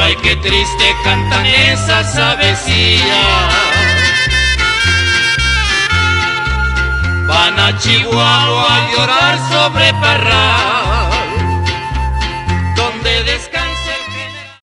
Ay, qué triste cantan esas avecillas. Van a Chihuahua a llorar sobre Parral.